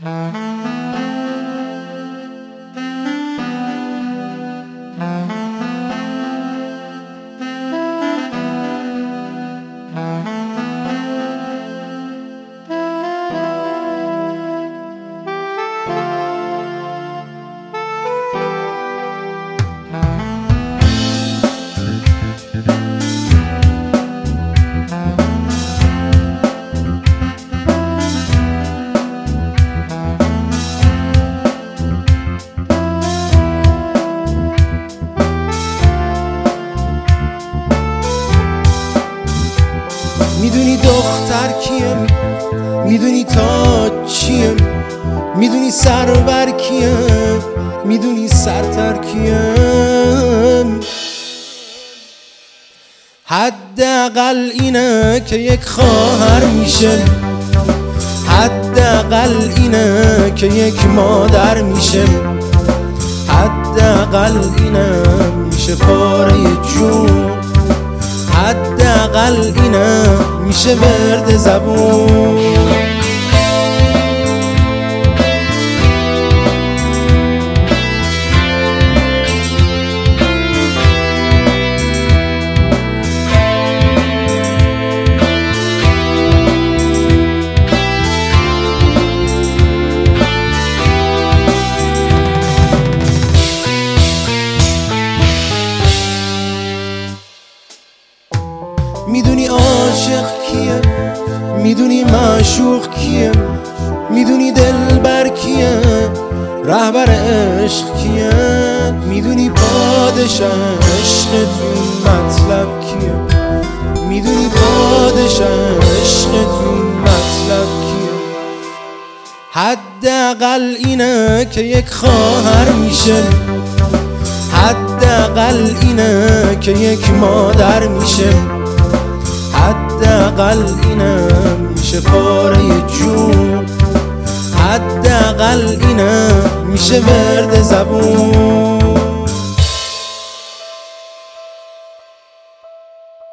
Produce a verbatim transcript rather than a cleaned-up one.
میدونی دختر کیم، میدونی تاج چیم، میدونی سرور کیم، میدونی سرتر کیم. حداقل اینه که یک خواهر میشه، حداقل اینه که یک مادر میشه، حداقل اینه میشه پاره جون، حداقل اینه میشه ورد زبون. میدونی عاشق کیه، میدونی معشوق کیه، میدونی دلبر کیه، رهبر عشق کیه، میدونی پادشاه عشقتون مطلب کیه، میدونی پادشاه عشقتون مطلب کیه. حداقل اینه که یک خواهر میشه، حداقل اینه که یک مادر میشه، حداقل اینه میشه پاره جون، حداقل اینه میشه ورد زبون.